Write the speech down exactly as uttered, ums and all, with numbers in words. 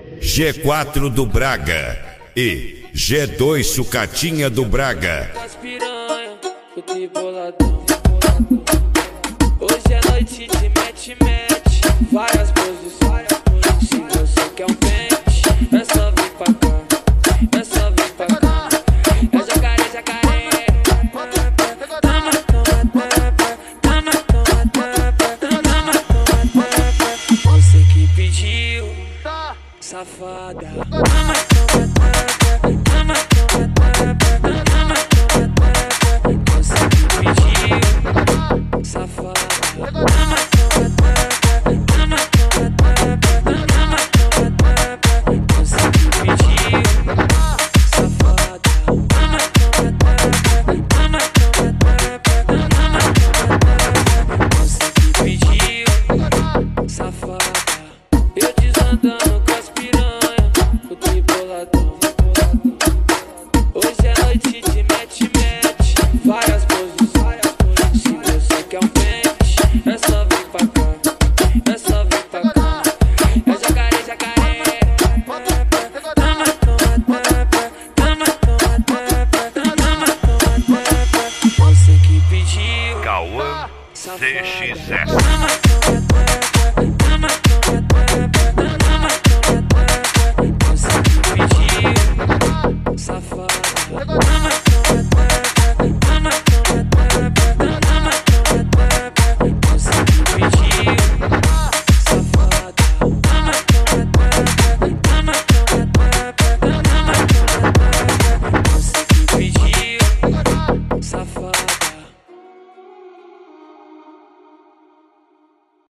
G quatro do Braga e G dois Sucatinha do Braga. Hoje é noite de mete-mete, várias posições. Se você quer um pente, é só vir pra cá, é só vir pra cá. É jacaré, jacaré. Toma, toma, tapa, toma, toma, tapa, toma, toma, tapa. Você que pediu, safada. Toma.